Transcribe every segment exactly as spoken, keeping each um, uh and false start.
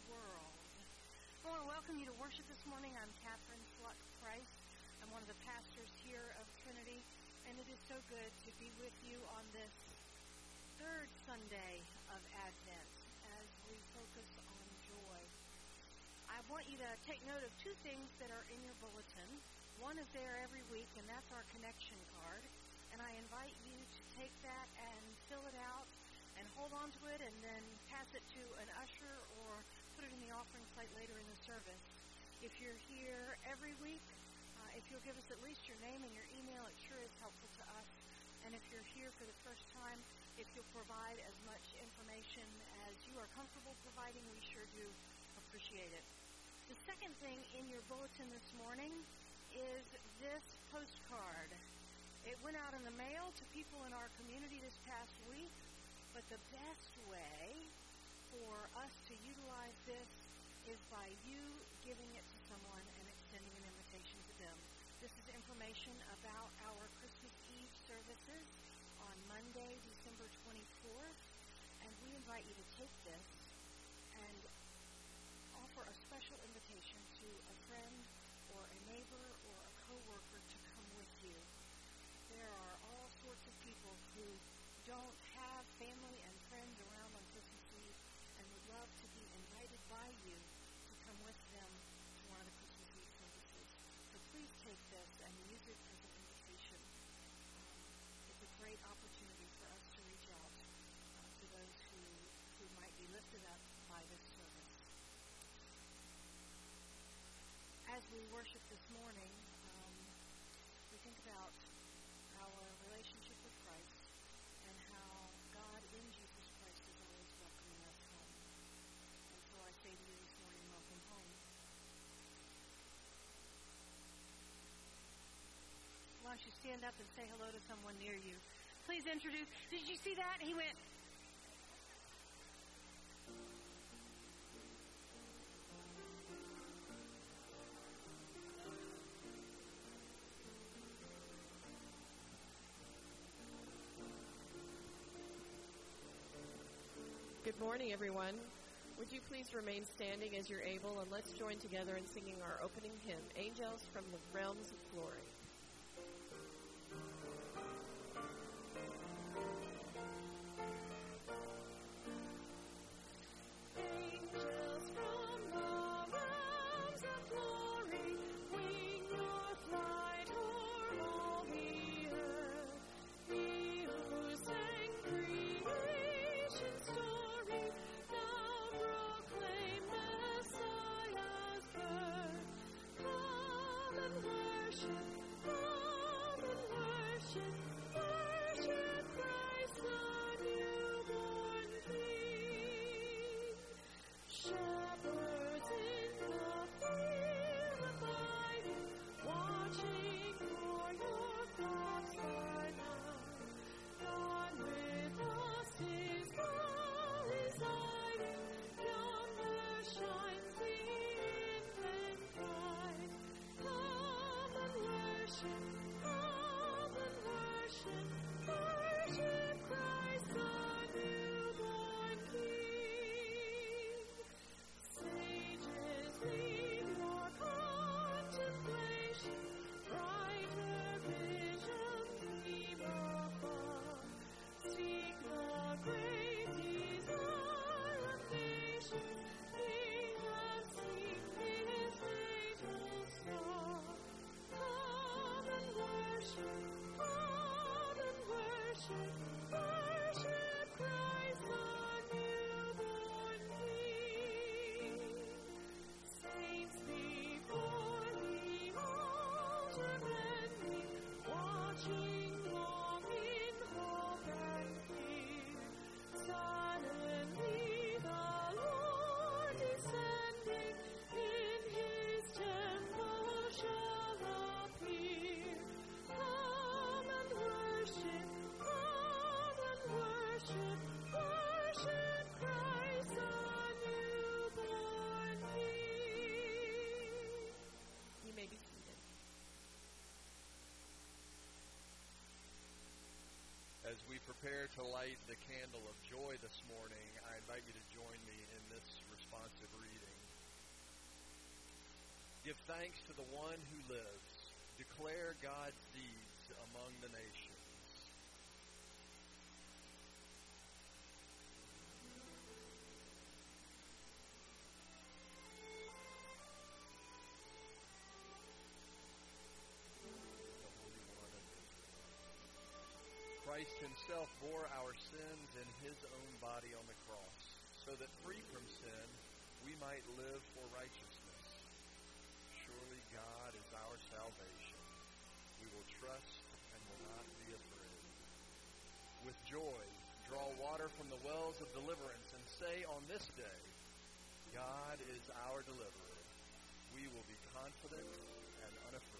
world. I want to welcome you to worship this morning. I'm Catherine Sluck Price. I'm one of the pastors here of Trinity, and it is so good to be with you on this third Sunday of Advent as we focus on joy. I want you to take note of two things that are in your bulletin. One is there every week, and that's our connection card. And I invite you to take that and fill it out and hold on to it and then pass it to an usher or put it in the offering plate later in the service. If you're here every week, uh, if you'll give us at least your name and your email, it sure is helpful to us. And if you're here for the first time, if you'll provide as much information as you are comfortable providing, we sure do appreciate it. The second thing in your bulletin this morning is this postcard. It went out in the mail to people in our community this past week, but the best way for us to utilize this is by you giving it to someone and extending an invitation to them. This is information about our Christmas Eve services on Monday, December twenty-fourth, and we invite you to take this and offer a special invitation to a friend or a neighbor or a coworker to come with you. There are all sorts of people who don't have family and friends around on Christmas Eve and would love to be invited by you to come with them to one of the Christmas Eve services. So please take this and use it as an invitation. Um, it's a great opportunity for us to reach out uh, to those who, who might be lifted up by this service. As we worship this morning, um, we think about our relationship with Christ and how God in Jesus Christ is always welcoming us home. And so I say to you this morning, welcome home. Why don't you stand up and say hello to someone near you? Please introduce. Did you see that? He went. Good morning, everyone. Would you please remain standing as you're able, and let's join together in singing our opening hymn, Angels from the Realms of Glory. As we prepare to light the candle of joy this morning, I invite you to join me in this responsive the greeting. Give thanks to the one who lives. Declare God's deeds among the nations. Christ himself bore our sins in his own body on the cross, so that free from sin, we might live for righteousness. Surely God is our salvation. We will trust and will not be afraid. With joy, draw water from the wells of deliverance and say on this day, God is our deliverer. We will be confident and unafraid.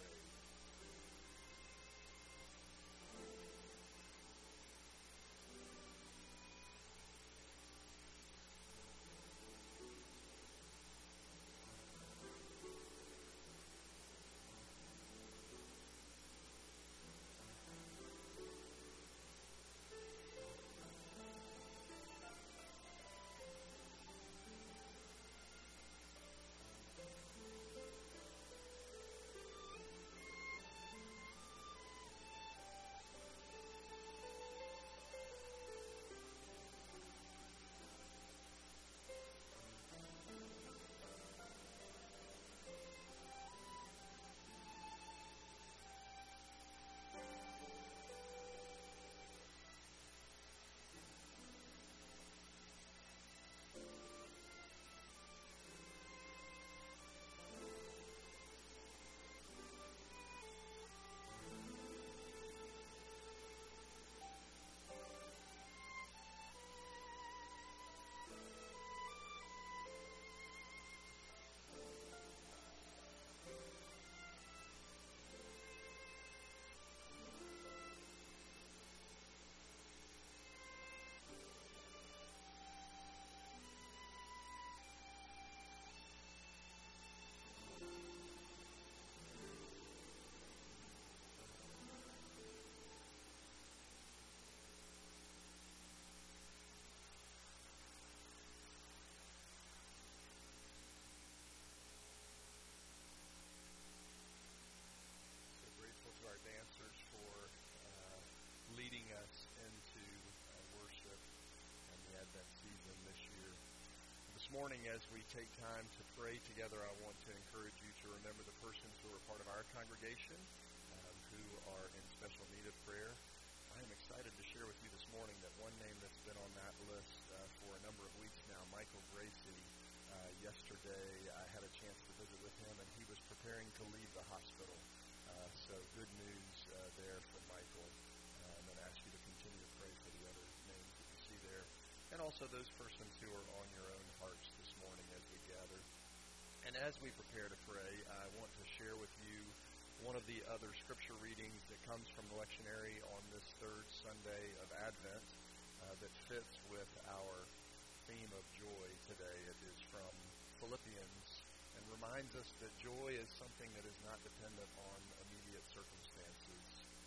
This morning, as we take time to pray together, I want to encourage you to remember the persons who are part of our congregation um, who are in special need of prayer. I am excited to share with you this morning that one name that's been on that list uh, for a number of weeks now, Michael Gracie. Uh, yesterday, I had a chance to visit with him, and he was preparing to leave the hospital. Uh, so good news uh, there for Michael. Uh, I'm going to ask you to continue to pray for the other names that you see there, and also those persons who are on your own hearts this morning as we gather. And as we prepare to pray, I want to share with you one of the other scripture readings that comes from the lectionary on this third Sunday of Advent uh, that fits with our theme of joy today. It is from Philippians and reminds us that joy is something that is not dependent on immediate circumstances.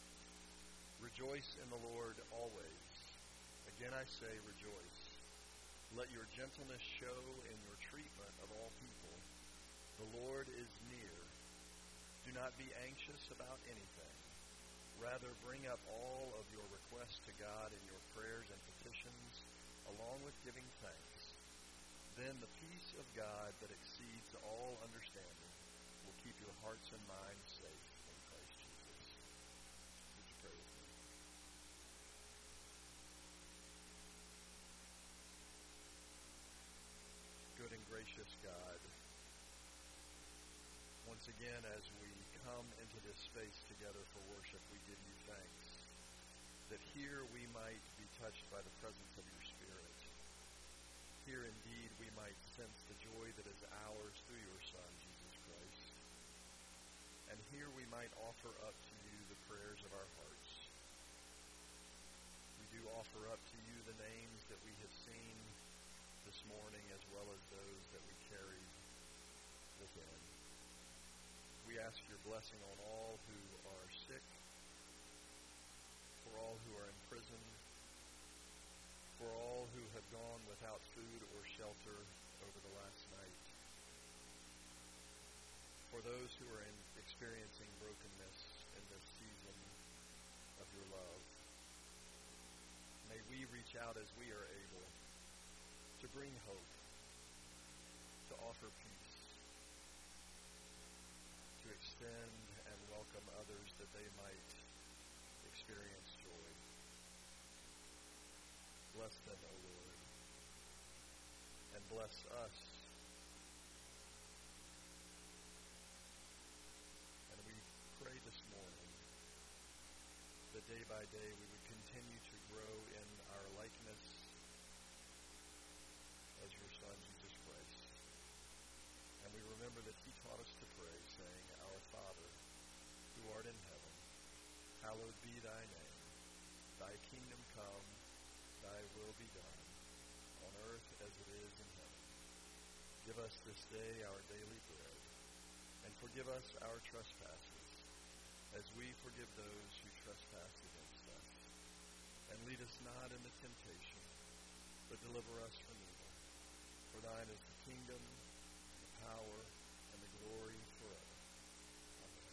Rejoice in the Lord always. Again I say, rejoice. Let your gentleness show in your treatment of all people. The Lord is near. Do not be anxious about anything. Rather, bring up all of your requests to God in your prayers and petitions, along with giving thanks. Then the peace of God that exceeds all understanding will keep your hearts and minds safe in Christ Jesus. Would you pray with me? Good and gracious God, once again, as we come into this space together for worship, we give you thanks that here we might be touched by the presence of your Spirit. Here indeed we might sense the joy that is ours through your Son, Jesus Christ. And here we might offer up to you the prayers of our hearts. We do offer up to you the names that we have seen this morning, as well as those that we carry within. We ask your blessing on all who are sick, for all who are in prison, for all who have gone without food or shelter over the last night. for those who are in experiencing brokenness in this season of your love. May we reach out as we are able to bring hope, to offer peace, to extend and welcome others that they might experience joy. Bless them, O Lord, and bless us. And we pray this morning that day by day we would continue to grow in our likeness as your Son, Jesus Christ. And we remember that he taught us to pray, saying, Our Father, who art in heaven, hallowed be thy name. Thy kingdom come, thy will be done, on earth as it is in heaven. Give us this day our daily bread, and forgive us our trespasses, as we forgive those who trespass against us. And lead us not into temptation, but deliver us from evil. For thine is the kingdom, and the power, and the glory forever. Amen.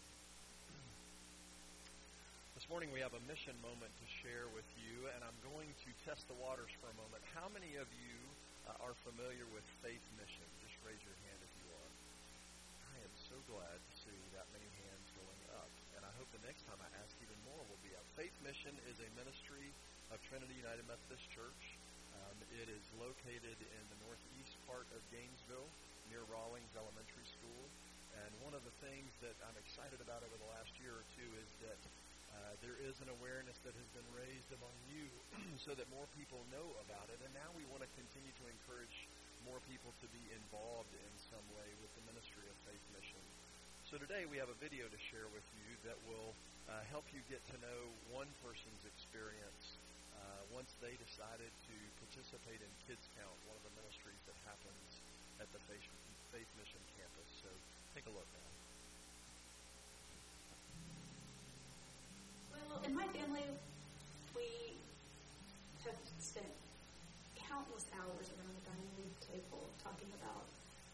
This morning we have a mission moment to share with you, and I'm going to test the waters for a moment. How many of you uh, are familiar with Faith Mission? Just raise your hand if you are. I am so glad to see that many hands going up, and I hope the next time I ask even more will be up. Faith Mission is a ministry of Trinity United Methodist Church. Um, it is located in the northeast part of Gainesville, near Rawlings Elementary School. And one of the things that I'm excited about over the last year or two is that uh, there is an awareness that has been raised among you so that more people know about it. And now we want to continue to encourage more people to be involved in some way with the ministry of Faith Mission. So today we have a video to share with you that will uh, help you get to know one person's experience uh, once they decided to participate in Kids Count, one of the ministries that happens at the Faith, Faith Mission campus. So take a look now. Well, in my family, we have spent countless hours around the dining room table talking about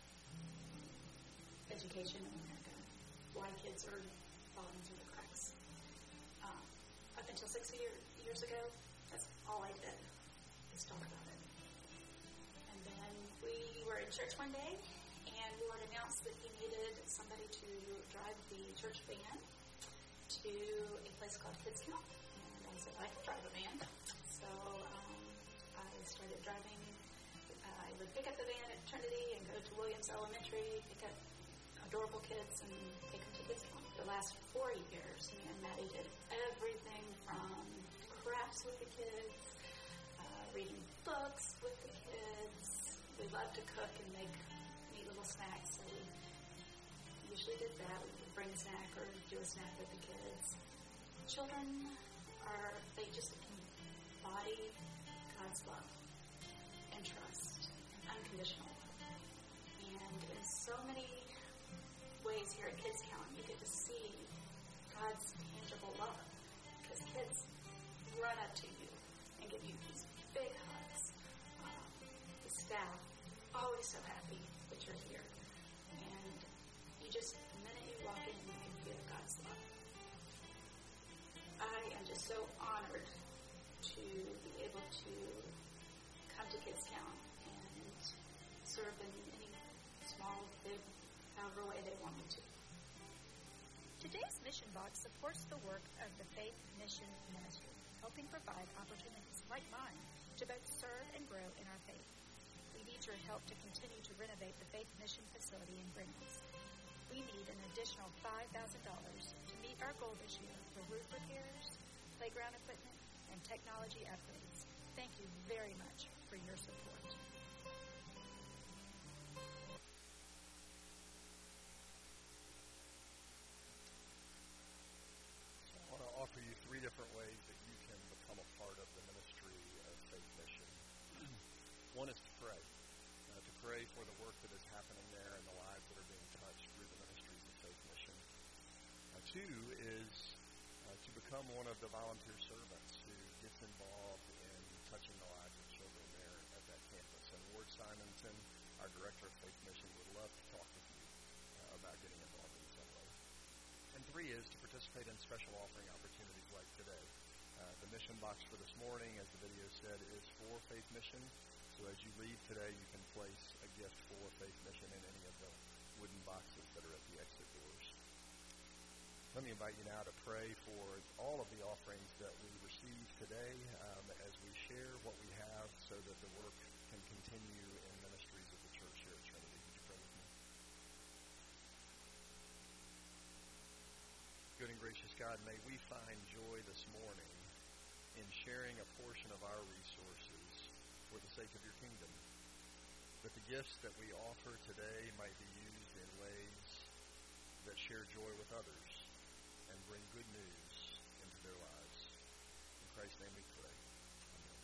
education in America, why kids are falling through the cracks. Um, up until six year, years ago, that's all I did, is talk about it. And then we were in church one day, and Lord announced that he needed somebody to drive the church van to a place called Kids Count. And I said, I can drive a van. So um, I started driving. Uh, I would pick up the van at Trinity and go to Williams Elementary, pick up adorable kids and take them to Kids Count. The last four years, me and Maddie did everything from crafts with the kids, uh, reading books with the kids. We love to cook and make neat little snacks, so we usually did that. We would bring a snack or do a snack with the kids. Children are, they just embody God's love and trust and unconditional love. And in so many ways here at Kids Count, you get to see God's tangible love, because kids run up to you and give you these big hugs. Um, the staff, always so happy that you're here. And you just, the minute you walk in, you can feel God's love. I am just so honored to be able to come to Kids Count and serve in any small, big, however way they want me to. Today's Mission Box supports the work of the Faith Mission Ministry, helping provide opportunities like mine to both serve and grow in our faith. We need your help to continue to renovate the Faith Mission facility in Greenlands. We need an additional five thousand dollars to meet our goal this year for roof repairs, playground equipment, and technology upgrades. Thank you very much for your support. I want to offer you three different ways that you can become a part of the ministry of Faith Mission. One is to pray, uh, to pray for the work that is happening there and the lives that are being touched through the ministries of Faith Mission. Uh, two is uh, to become one of the volunteer servants who gets involved in touching the lives of children there at that campus. And Ward Simonson, our director of Faith Mission, would love to talk with you uh, about getting involved in some way. And three is to participate in special offering opportunities like today. Uh, the mission box for this morning, as the video said, is for Faith Mission. So as you leave today, you can place a gift for Faith Mission in any of the wooden boxes that are at the exit doors. Let me invite you now to pray for all of the offerings that we receive today um, as we share what we have so that the work can continue in ministries of the church here at Trinity. Would you pray with me? Good and gracious God, may we find joy this morning in sharing a portion of our resources for the sake of your kingdom. That the gifts that we offer today might be used in ways that share joy with others and bring good news into their lives. In Christ's name we pray. Amen.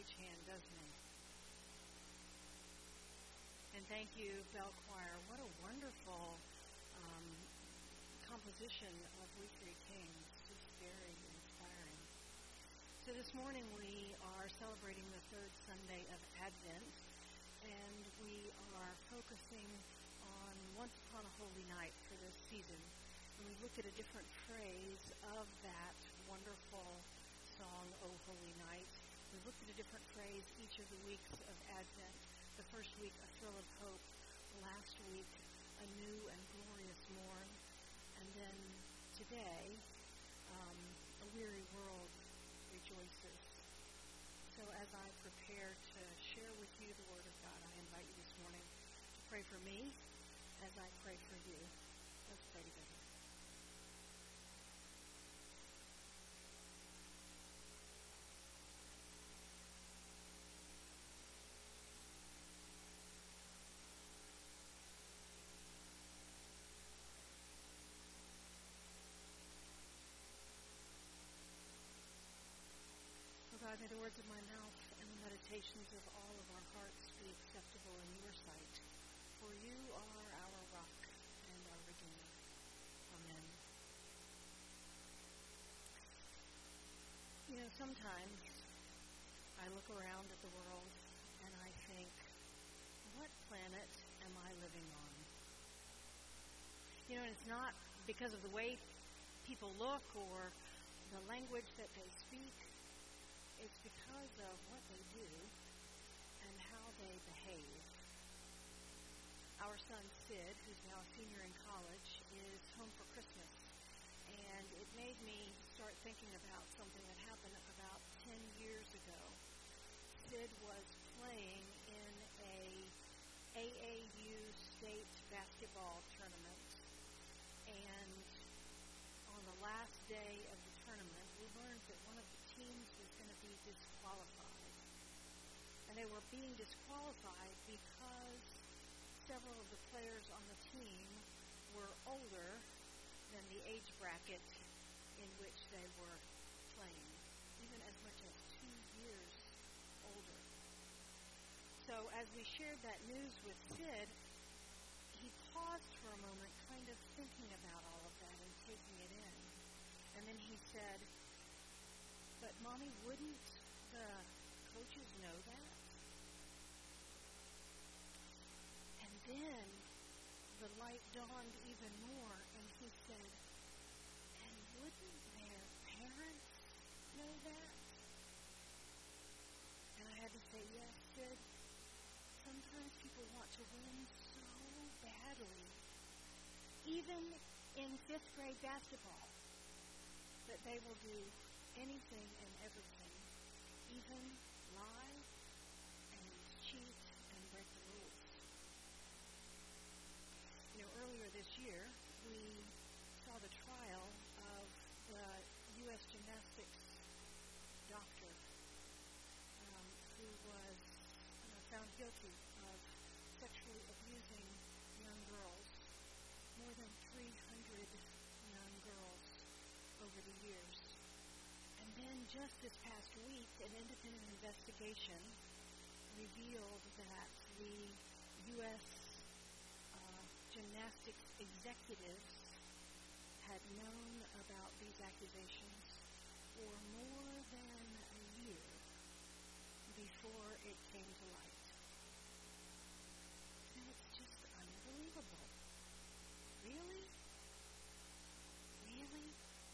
each hand, doesn't he? And thank you, Bell Choir. What a wonderful um, composition of We Three Kings. Just very inspiring. So this morning we are celebrating the third Sunday of Advent, and we are focusing on Once Upon a Holy Night for this season. And we looked at a different phrase of that wonderful song, O Holy Night. We looked at a different phrase each of the weeks of Advent. The first week, a thrill of hope. Last week, a new and glorious morn. And then today, um, a weary world rejoices. So as I prepare to share with you the Word of God, I invite you this morning to pray for me as I pray for you. Let's pray together. God, may the words of my mouth and the meditations of all of our hearts be acceptable in your sight, for you are our rock and our Redeemer. Amen. You know, sometimes I look around at the world and I think, what planet am I living on? You know, and it's not because of the way people look or the language that they speak. It's because of what they do and how they behave. Our son Sid, who's now a senior in college, is home for Christmas. And it made me start thinking about something that happened about ten years ago. Sid was playing in a A A U state basketball tournament. And on the last day of the tournament, we learned that one of the teams was going to be disqualified. And they were being disqualified because several of the players on the team were older than the age bracket in which they were playing, even as much as two years older. So as we shared that news with Sid, he paused for a moment, kind of thinking about all of that and taking it in. And then he said, but Mommy, wouldn't the coaches know that? And then the light dawned even more, and he said, and wouldn't their parents know that? And I had to say, yes, Sid, sometimes people want to win so badly, even in fifth grade basketball, that they will do anything and everything, even lie and cheat and break the rules. You know, earlier this year, we saw the trial of the U S gymnastics doctor um, who was uh, found guilty of sexually abusing young girls, more than three hundred young girls over the years. And then just this past week, an independent investigation revealed that the U S uh, gymnastics executives had known about these accusations for more than a year before it came to light. And it's just unbelievable. Really? Really?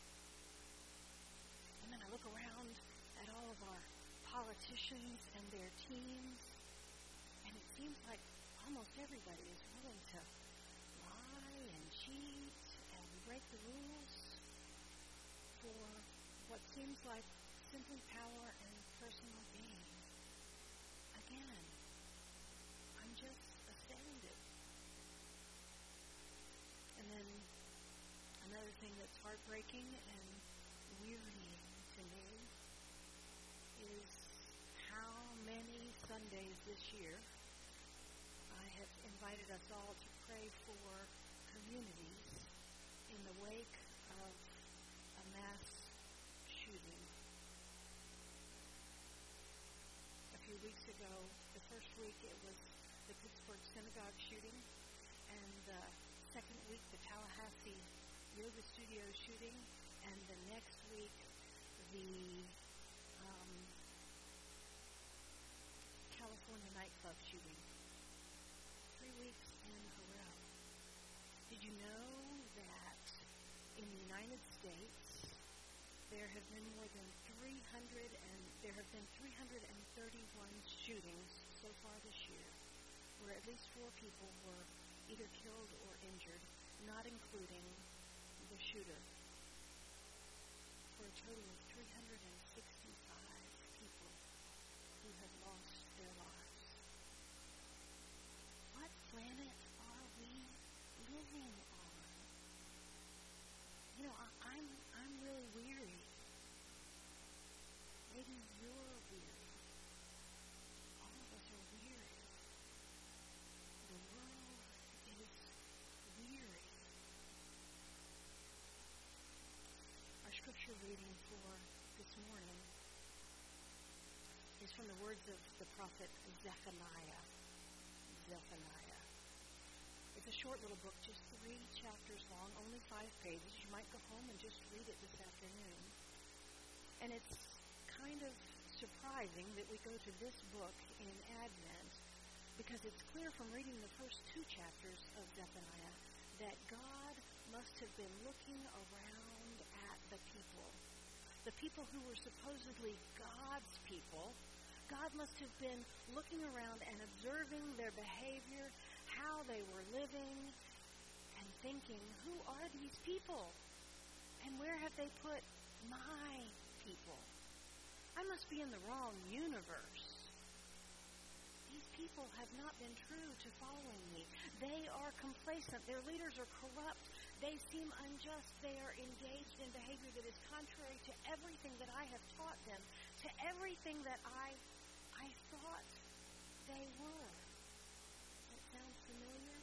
And then I look around at all of our politicians and their teams, and it seems like almost everybody is willing to lie and cheat and break the rules for what seems like simply power and personal gain. Again, I'm just astounded. And then another thing that's heartbreaking and wearying to me is how many Sundays this year I have invited us all to pray for communities in the wake of a mass shooting. ago, the first week it was the Pittsburgh synagogue shooting, and the second week the Tallahassee yoga studio shooting, and the next week the um, California nightclub shooting. Three weeks in a row. Did you know that in the United States there have been more than three hundred and there have been three hundred thirty-one shootings so far this year, where at least four people were either killed or injured, not including the shooter, for a total of three hundred sixty-five people who have lost their lives. What planet are we living on? You know, I, I'm I'm really weary. Maybe you're weary. All of us are weary. The world is weary. Our scripture reading for this morning is from the words of the prophet Zephaniah. Zephaniah. It's a short little book, just three chapters long, only five pages. You might go home and just read it this afternoon. And it's kind of surprising that we go to this book in Advent, because it's clear from reading the first two chapters of Zephaniah that God must have been looking around at the people. The people who were supposedly God's people. God must have been looking around and observing their behavior, how they were living, and thinking, who are these people? And where have they put my people? I must be in the wrong universe. These people have not been true to following me. They are complacent. Their leaders are corrupt. They seem unjust. They are engaged in behavior that is contrary to everything that I have taught them, to everything that I, I thought they were. That sounds familiar?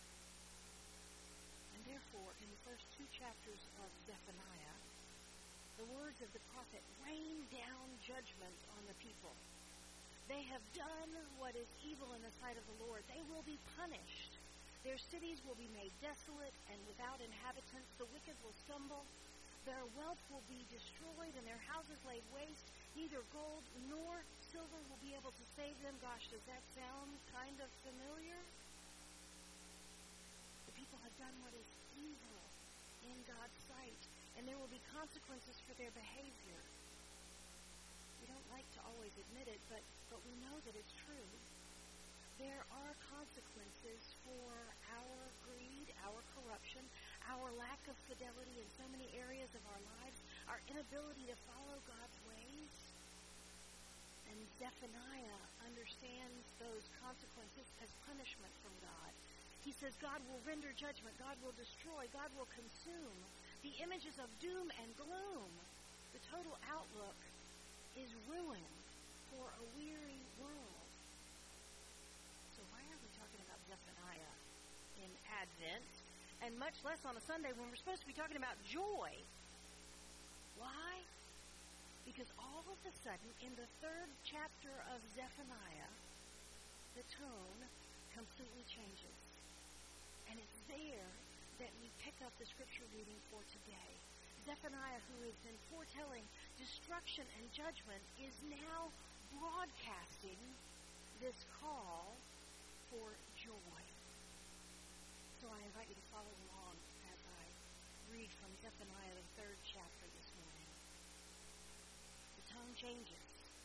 And therefore, in the first two chapters of Zephaniah, the words of the prophet rain down judgment on the people. They have done what is evil in the sight of the Lord. They will be punished. Their cities will be made desolate and without inhabitants. The wicked will stumble. Their wealth will be destroyed and their houses laid waste. Neither gold nor silver will be able to save them. Gosh, does that sound kind of familiar? The people have done what is evil in God's sight, and there will be consequences for their behavior. We don't like to always admit it, but, but we know that it's true. There are consequences for our greed, our corruption, our lack of fidelity in so many areas of our lives, our inability to follow God's ways. And Zephaniah understands those consequences as punishment from God. He says God will render judgment, God will destroy, God will consume. The images of doom and gloom, the total outlook is ruin for a weary world. So why are we talking about Zephaniah in Advent, and much less on a Sunday when we're supposed to be talking about joy? Why? Because all of a sudden, in the third chapter of Zephaniah, the tone completely changes. And it's there that we pick up the scripture reading for today. Zephaniah, who has been foretelling destruction and judgment, is now broadcasting this call for joy. So I invite you to follow along as I read from Zephaniah, the third chapter this morning. The tone changes.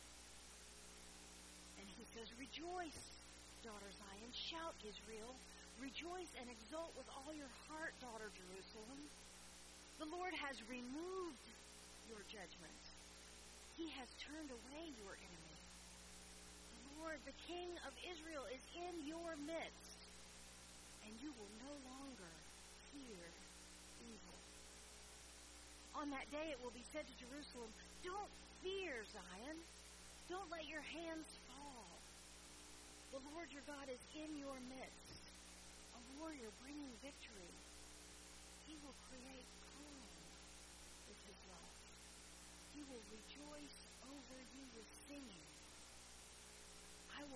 And he says, "Rejoice, daughter Zion. Shout, Israel. Rejoice and exult with all your heart, daughter Jerusalem. The Lord has removed your judgment. He has turned away your enemy. The Lord, the King of Israel, is in your midst, and you will no longer fear evil. On that day it will be said to Jerusalem, don't fear, Zion. Don't let your hands fall. The Lord your God is in your midst, a warrior bringing victory. He will create calm with his love. He will rejoice over you with singing. I will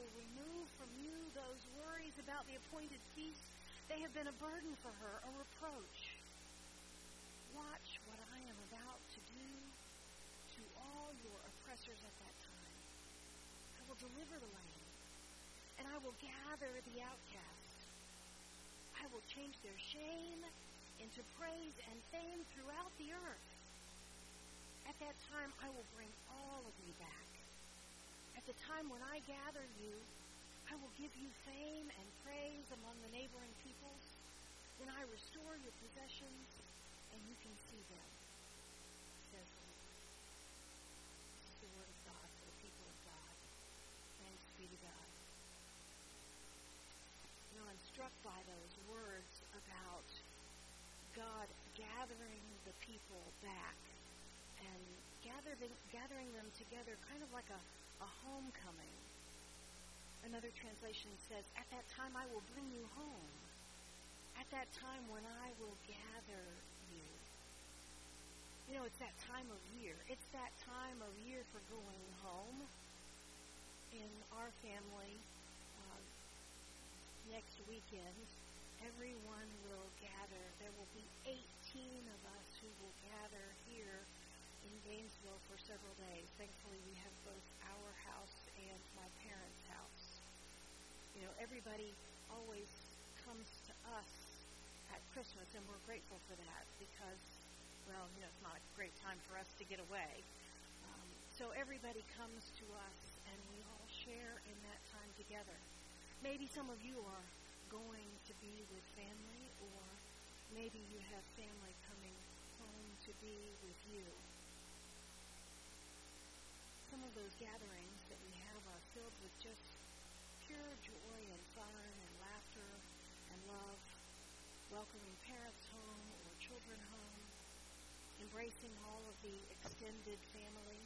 about the appointed feast, they have been a burden for her, a reproach. Watch what I am about to do to all your oppressors at that time. I will deliver the land, and I will gather the outcast. I will change their shame into praise and fame throughout the earth. At that time, I will bring all of you back. At the time when I gather you, I will give you fame and praise among the neighboring peoples. When I restore your possessions, and you can see them, says the Lord. This is the word of God for the people of God. Thanks be to God. You know, I'm struck by those words about God gathering the people back and gathering, gathering them together, kind of like a, a homecoming. Another translation says, at that time I will bring you home. At that time when I will gather you. You know, it's that time of year. It's that time of year for going home. In our family, uh, next weekend, everyone will gather. There will be eighteen of us who will gather here in Gainesville for several days. Thankfully, we have both our house and my parents' house. You know, everybody always comes to us at Christmas, and we're grateful for that because, well, you know, it's not a great time for us to get away. Um, so everybody comes to us, and we all share in that time together. Maybe some of you are going to be with family, or maybe you have family coming home to be with you. Some of those gatherings that we have are filled with just pure joy and fun and laughter and love, welcoming parents home or children home, embracing all of the extended family.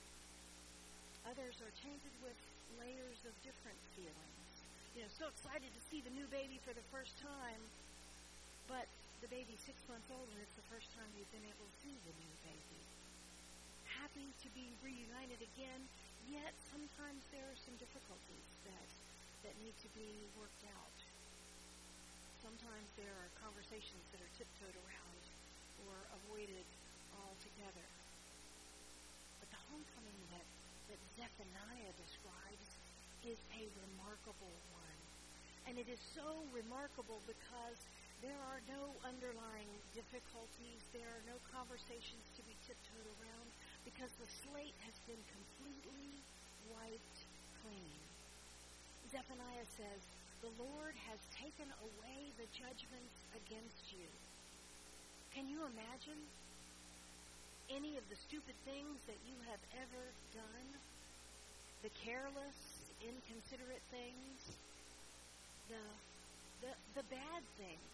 Others are tainted with layers of different feelings. You know, so excited to see the new baby for the first time, but the baby's six months old and it's the first time you've been able to see the new baby. Happy to be reunited again, yet sometimes there are some difficulties that, that need to be worked out. Sometimes there are conversations that are tiptoed around or avoided altogether. But the homecoming that, that Zephaniah describes is a remarkable one. And it is so remarkable because there are no underlying difficulties, there are no conversations to be tiptoed around, because the slate has been completely wiped clean. Zephaniah says, the Lord has taken away the judgments against you. Can you imagine any of the stupid things that you have ever done? The careless, inconsiderate things? The, the, the bad things?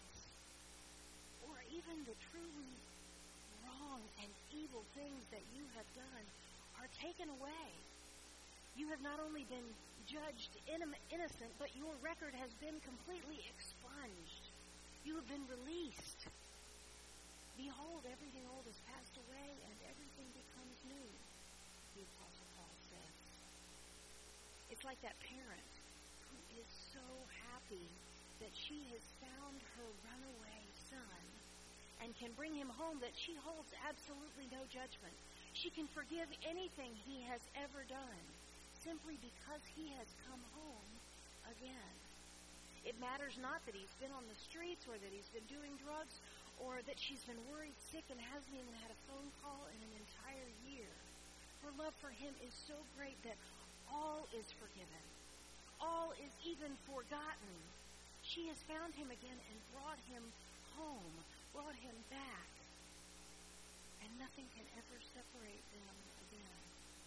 Or even the truly wrong and evil things that you have done are taken away. You have not only been judged innocent, but your record has been completely expunged. You have been released. Behold, everything old has passed away, and everything becomes new, the Apostle Paul says. It's like that parent who is so happy that she has found her runaway son and can bring him home, that she holds absolutely no judgment. She can forgive anything he has ever done simply because he has come home again. It matters not that he's been on the streets or that he's been doing drugs or that she's been worried sick and hasn't even had a phone call in an entire year. Her love for him is so great that all is forgiven. All is even forgotten. She has found him again and brought him home, brought him back. And nothing can ever separate them again.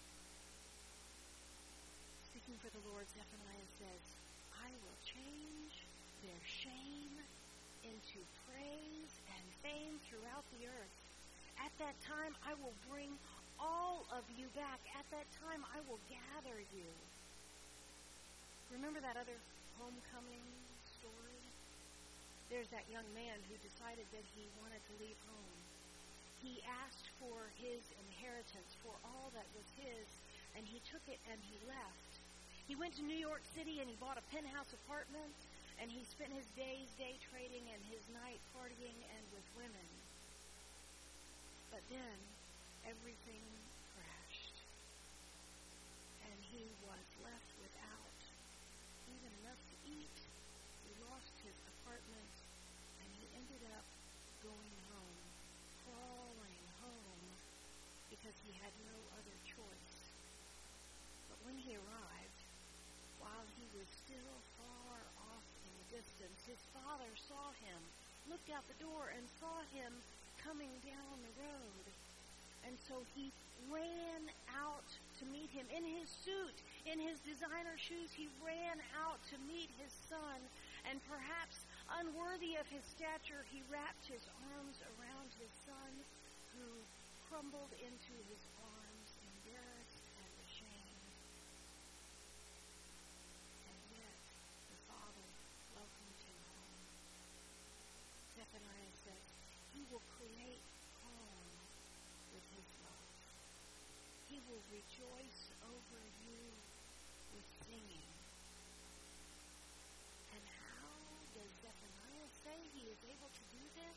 Speaking for the Lord, Zephaniah says, I will change their shame into praise and fame throughout the earth. At that time, I will bring all of you back. At that time, I will gather you. Remember that other homecoming story? There's that young man who decided that he wanted to leave home. He asked for his inheritance, for all that was his, and he took it and he left. He went to New York City and he bought a penthouse apartment, and he spent his days day trading and his night partying and with women. But then everything crashed, and he was left without even enough to eat. He lost his apartment, and he ended up going home, crawling home, because he had no other choice. But when he arrived, while he was still far off in the distance, his father saw him, looked out the door, and saw him coming down the road. And so he ran out to meet him in his suit, in his designer shoes. He ran out to meet his son, and perhaps unworthy of his stature, he wrapped his arms around his son, who crumbled into his arms, embarrassed and ashamed. And yet the father welcomed him home. Zephaniah says, he will create home with his love. He will rejoice over you with singing. And how does Zephaniah say he is able to do this?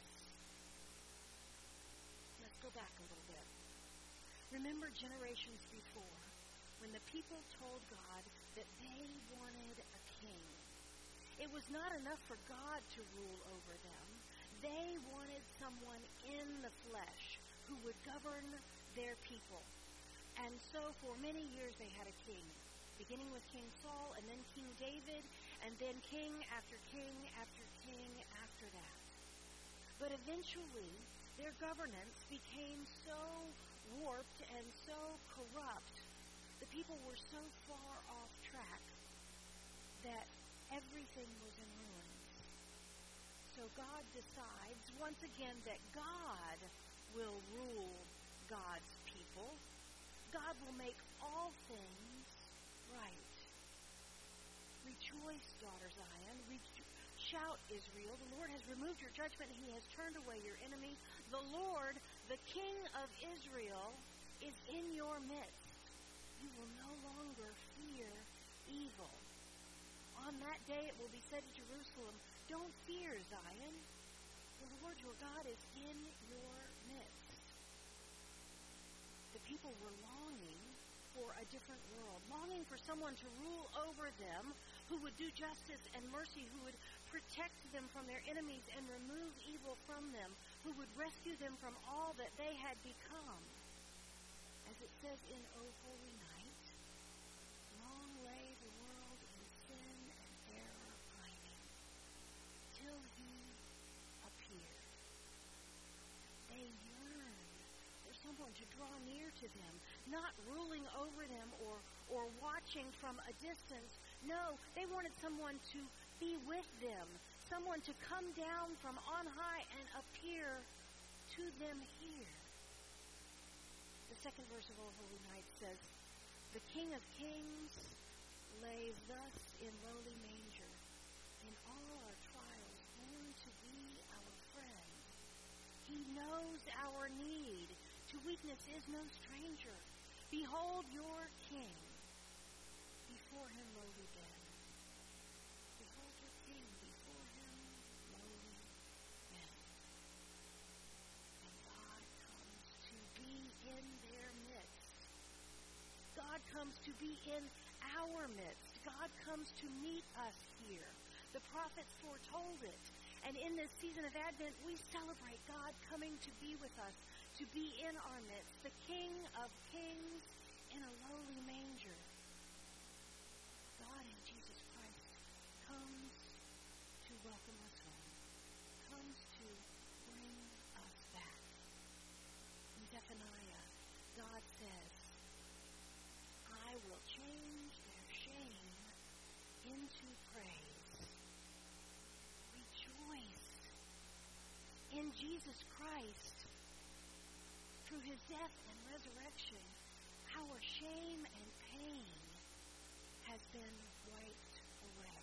Let's go back a little bit. Remember generations before, when the people told God that they wanted a king. It was not enough for God to rule over them. They wanted someone in the flesh who would govern their people. And so for many years they had a king, beginning with King Saul and then King David, and then king after king after king after that. But eventually their governance became so warped and so corrupt, the people were so far off track that everything was in ruins. So God decides once again that God will rule God's people. God will make all things right. Rejoice, daughter Zion. Re- shout, Israel. The Lord has removed your judgment. He has turned away your enemy. The Lord, the King of Israel, is in your midst. You will no longer fear evil. On that day it will be said to Jerusalem, don't fear, Zion. The Lord your God is in your midst. The people were longing for a different world, longing for someone to rule over them, who would do justice and mercy, who would protect them from their enemies and remove evil from them, who would rescue them from all that they had become. As it says in O Holy Night, long lay the world in sin and error pining, till he appeared. They yearned for someone to draw near to them, not ruling over them or, or watching from a distance. No, they wanted someone to be with them, someone to come down from on high and appear to them here. The second verse of O Holy Night says, the King of Kings lay thus in lowly manger, in all our trials born to be our friend. He knows our need. To weakness is no stranger. Behold your King. Before him lowly bend. Behold your King. Before him lowly bend. And God comes to be in their midst. God comes to be in our midst. God comes to meet us here. The prophets foretold it. And in this season of Advent, we celebrate God coming to be with us, to be in our midst, the King of Kings in a lowly manger. God in Jesus Christ comes to welcome us home, comes to bring us back. In Zephaniah, God says, I will change their shame into praise. Rejoice in Jesus Christ. Through his death and resurrection, our shame and pain has been wiped away.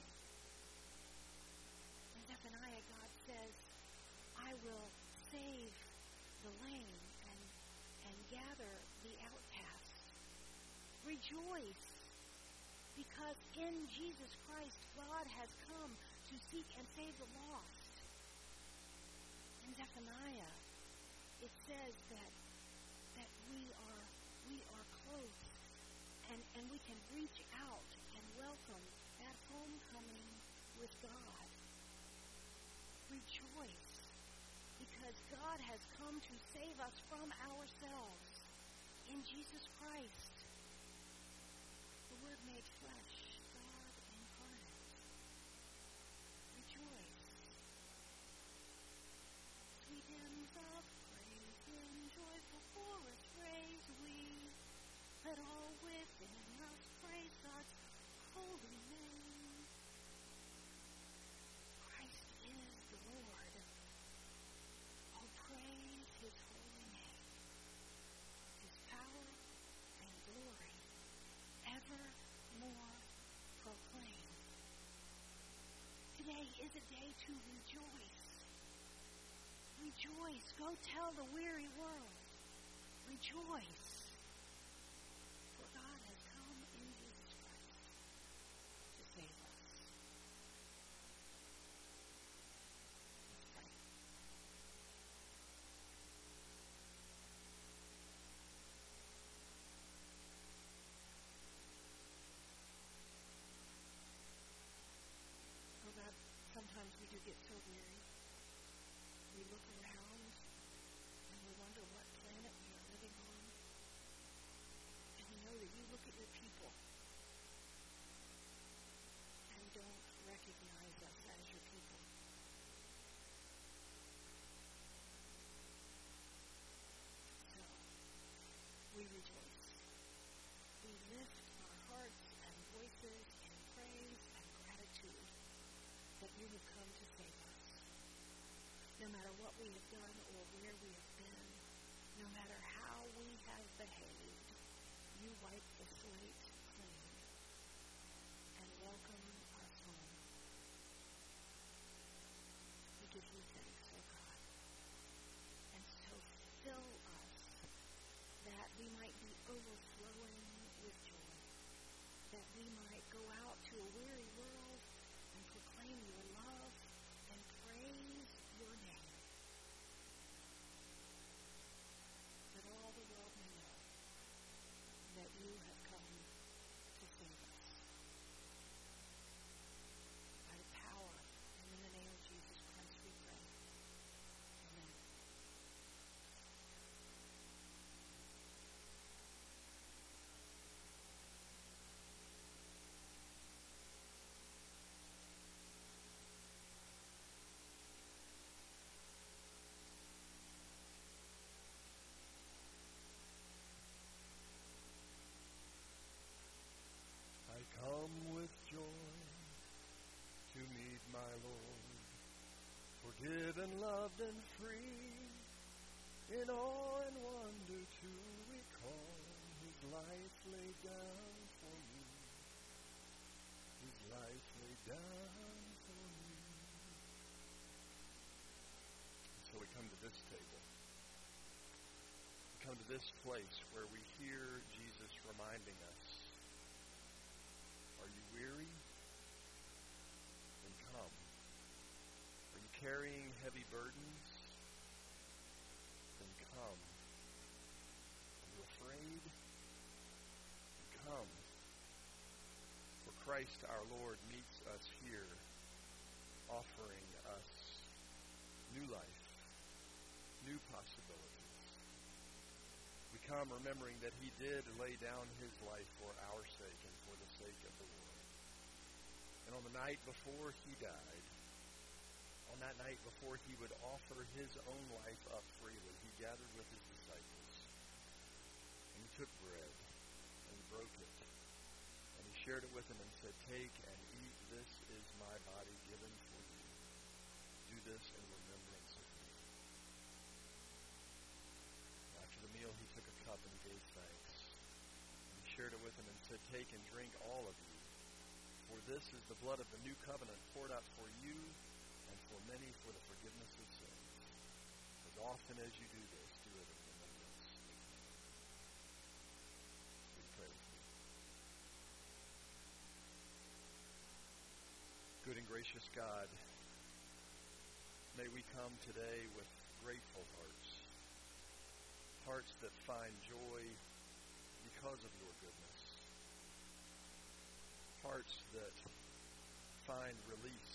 In Zephaniah, God says, I will save the lame and, and gather the outcast. Rejoice, because in Jesus Christ, God has come to seek and save the lost. In Zephaniah, it says that that we are we are close, and, and we can reach out and welcome that homecoming with God. Rejoice, because God has come to save us from ourselves in Jesus Christ, the Word made flesh, God incarnate. Rejoice. Sweet hymns of praise in joyful chorus raise we. Let all within us praise God's holy name. Christ is the Lord. Oh, praise his holy name. His power and glory evermore proclaim. Today is a day to rejoice. Rejoice. Go tell the weary world. Rejoice. For God has come in Jesus Christ to save us. Let's pray. Oh God, sometimes we do get so weary. We look around and we wonder what planet we are living on. And we know that you look at your people and don't recognize us as your people. So, we rejoice. We lift our hearts and voices in praise and gratitude that you have come to save us. No matter what we have done or where we have been, no matter how we have behaved, you wipe the slate clean and welcome us home. We give you thanks, O God. And so fill us that we might be overflowing with joy, that we might go out to a weary world and proclaim your love and praise your name, that all the world may know that you have come to save us. By the power and in the name of Jesus Christ we pray. Amen. I come with joy to meet my Lord, forgiven, loved, and free, in awe and wonder to recall his life laid down for me, his life laid down for me. So we come to this table. We come to this place where we hear Jesus reminding us, are you weary? Then come. Are you carrying heavy burdens? Then come. Are you afraid? Then come. For Christ our Lord meets us here, offering us new life, new possibilities. We come remembering that he did lay down his life for our sake and for the sake of the world. And on the night before he died, on that night before he would offer his own life up freely, he gathered with his disciples. And he took bread, and he broke it, and he shared it with them and said, take and eat, this is my body given for you. Do this in remembrance of me. After the meal, he took a cup and gave thanks. And he shared it with them and said, take and drink all of you, for this is the blood of the new covenant poured out for you and for many for the forgiveness of sins. As often as you do this, do it in remembrance of me. We pray with me. Good and gracious gracious God, may we come today with grateful hearts, hearts that find joy because of your goodness, hearts that find release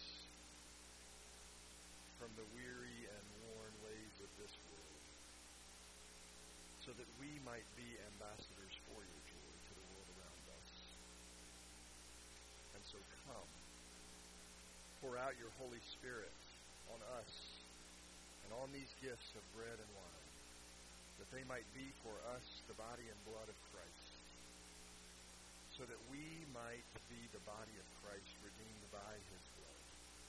from the weary and worn ways of this world, so that we might be ambassadors for your joy to the world around us. And so come, pour out your Holy Spirit on us and on these gifts of bread and wine, that they might be for us the body and blood of Christ, so that we might be the body of Christ redeemed by his blood.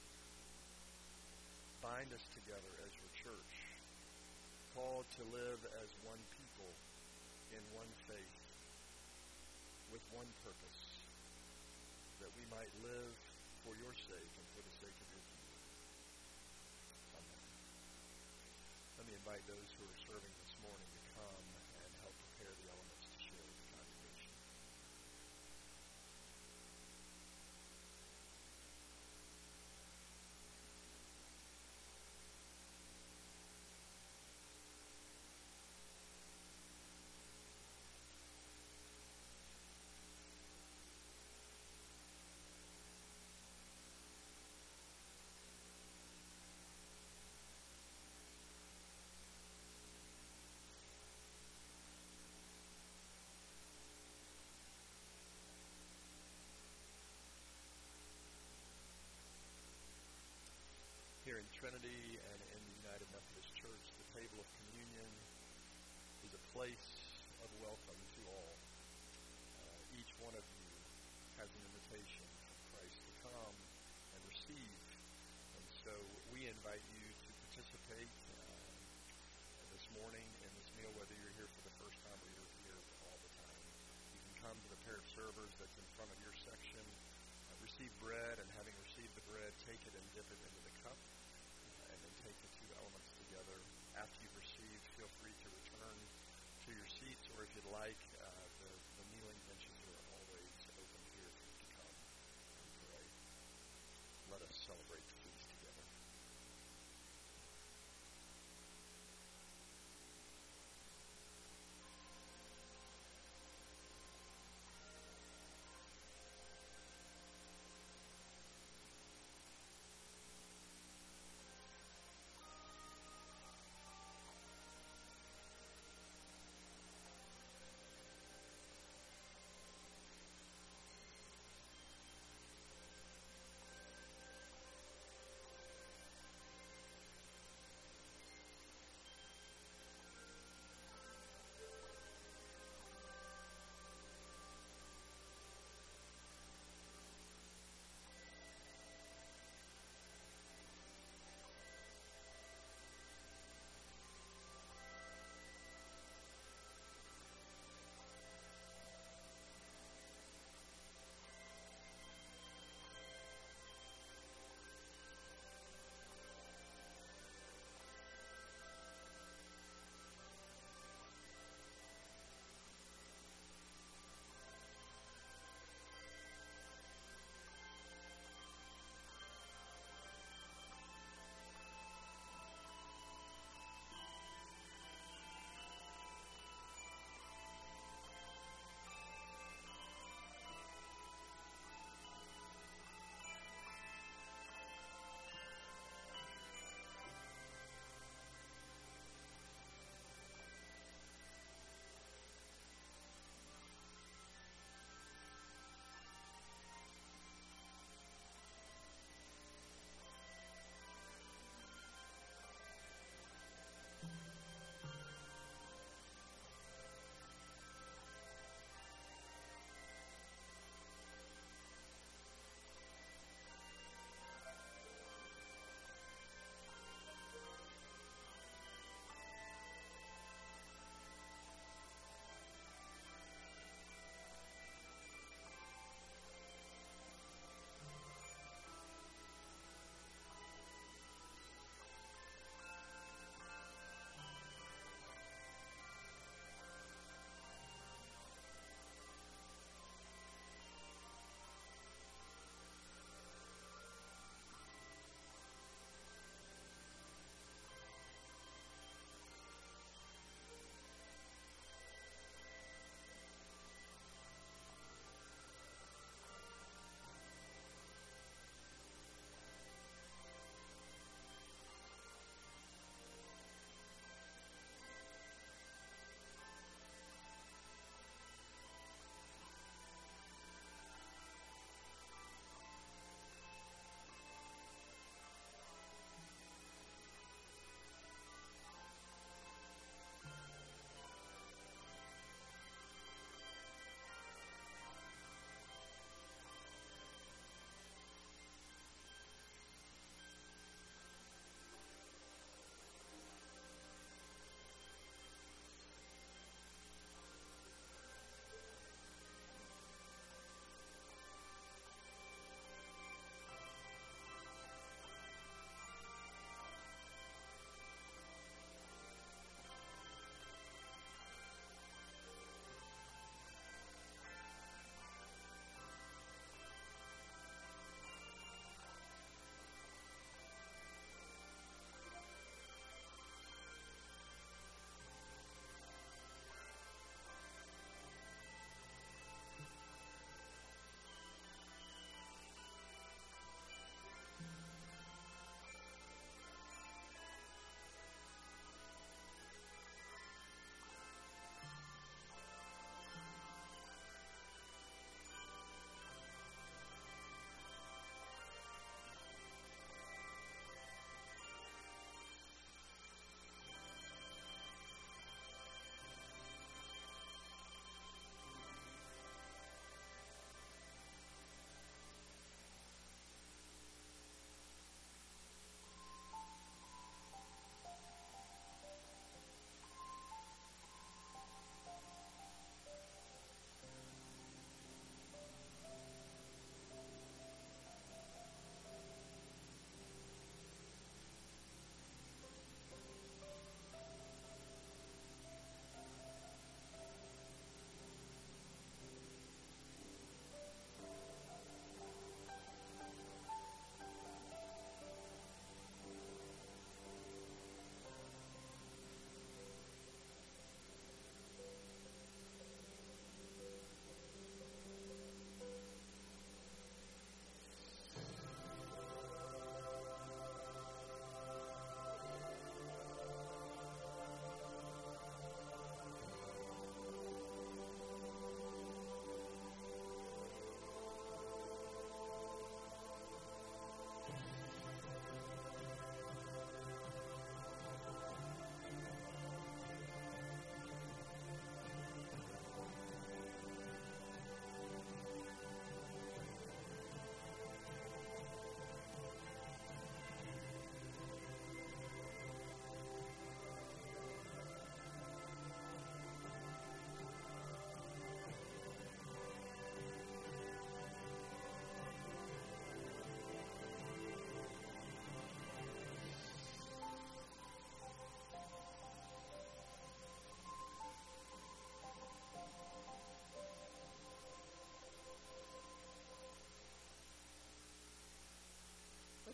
Bind us together as your church, called to live as one people in one faith, with one purpose, that we might live for your sake and for the sake of your people. Amen. Let me invite those who are serving this morning to come and help prepare the elements to share with the congregation. Here in Trinity and in the United Methodist Church, the table of communion is a place of welcome to all. Uh, each one of you has an invitation from Christ to come and receive. And so we invite you to participate uh, this morning in this meal, whether you're here for the first time or you're here all the time. You can come to the pair of servers that's in front of your section, uh, receive bread, and having received the bread, take it and dip it into the cup. Take the two elements together. After you've received, feel free to return to your seats, or if you'd like, uh, the, the kneeling benches are always open here for you to come and pray. Let us celebrate the feast together.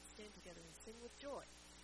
let's stand together and sing with joy.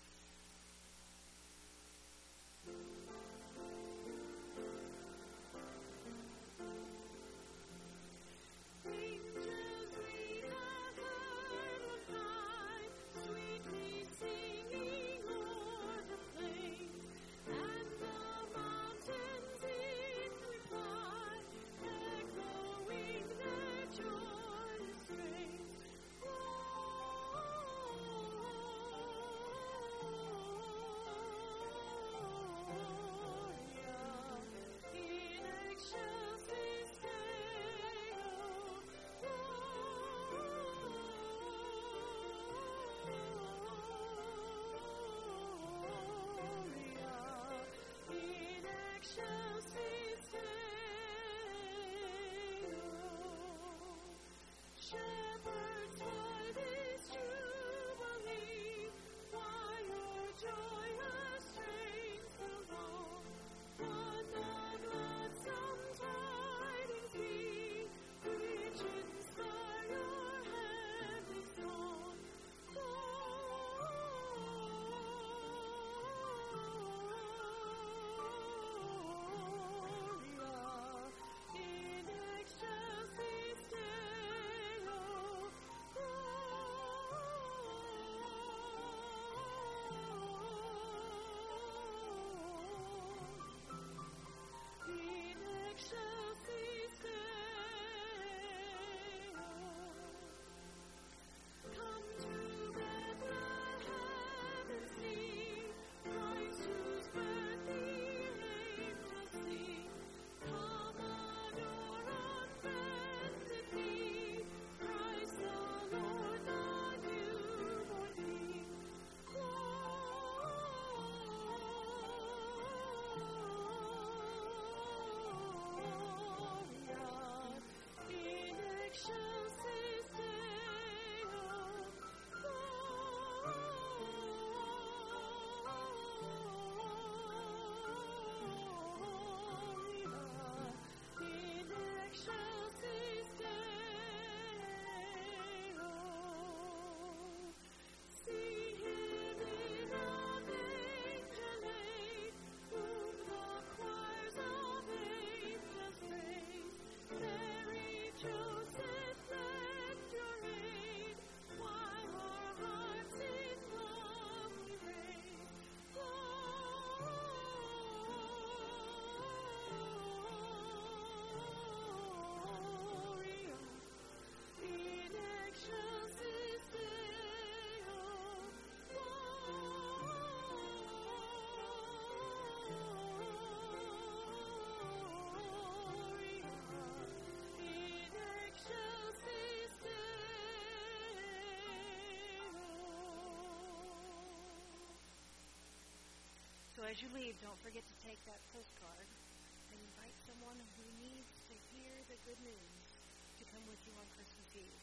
So as you leave, don't forget to take that postcard and invite someone who needs to hear the good news to come with you on Christmas Eve.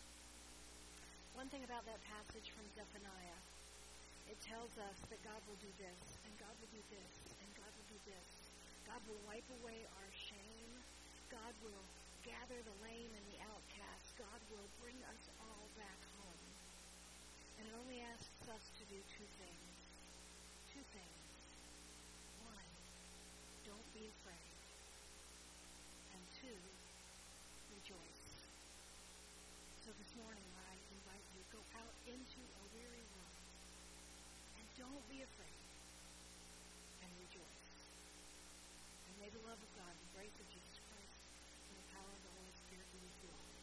One thing about that passage from Zephaniah, it tells us that God will do this, and God will do this, and God will do this. God will wipe away our shame. God will gather the lame and the outcast. God will bring us all back home. And it only asks us to do two things. Two things. One, don't be afraid. And two, rejoice. So this morning I invite you, go out into a weary world and don't be afraid and rejoice. And may the love of God, the grace of Jesus Christ, and the power of the Holy Spirit be with you all.